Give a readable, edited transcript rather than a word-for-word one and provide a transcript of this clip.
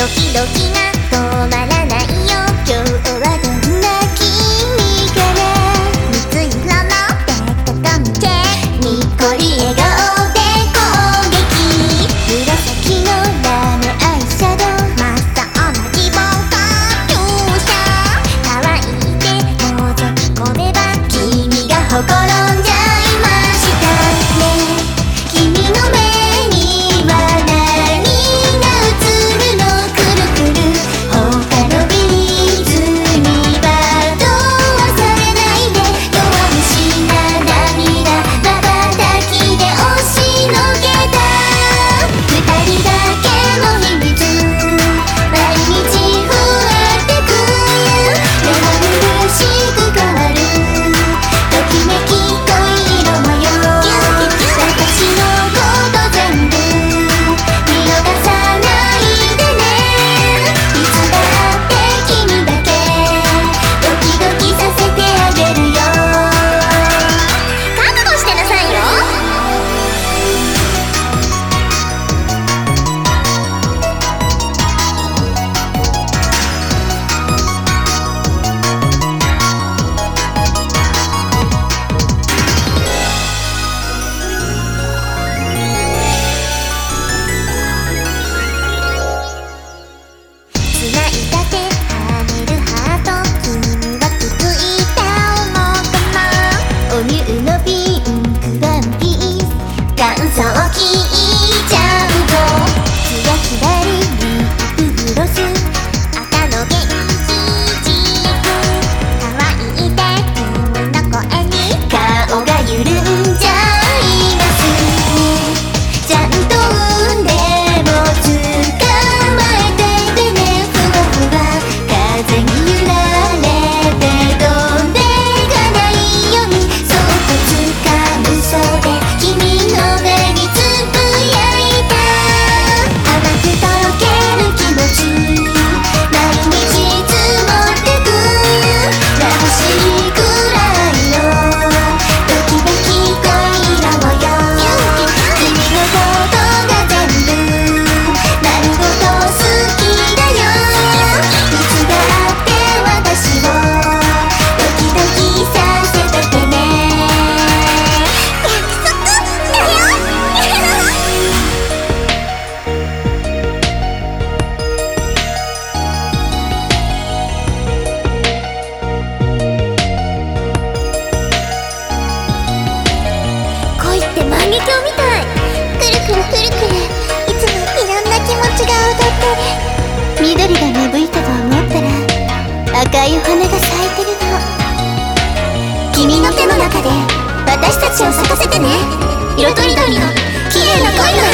キドキが止まらないよ。今日はどんな君から水色のデカトミチェにっこり笑顔で攻撃。紫のラメアイシャドウ真っ青なリボンカチューシャ乾いて覗き込めば君がほころんじゃいましたね。君の目には何が映るの。くるくる他のビーズには惑わされないで。弱虫な涙まばたきで押しのけた。二人だけの秘密毎日増えてく。目まぐるしく変わるときめき恋色模様。私のこと全部見逃さないでね。いつだって君だけドキドキさせてあげるよ。覚悟してなさいよ。繋いだ手跳ねるハート君は気づいたのかな。おニューのピンクワンピース感想聞いちゃうぞ。ツヤ左リップグロス赤のゲンジジープ乾いて君の声に顔が緩んじゃいますね。ちゃんと腕を捕まえていてね。ふわふわ風に揺られて飛んでかないようにそっと掴む袖君の目につぶやいた。甘くとろける気持ち毎日積もってく。眩しいくらいのときめき恋色模様。君のことが全部丸ごと好きだよ。いつだって私をドキドキさせててね。約束だよ。恋って万華鏡みたい。くるくるくるくるいつもいろんな気持ちが踊ってる。緑が芽吹いたと思ったら赤いお花が咲いてるの。君の手の中で私たちを咲かせてね。色とりどりの綺麗な恋の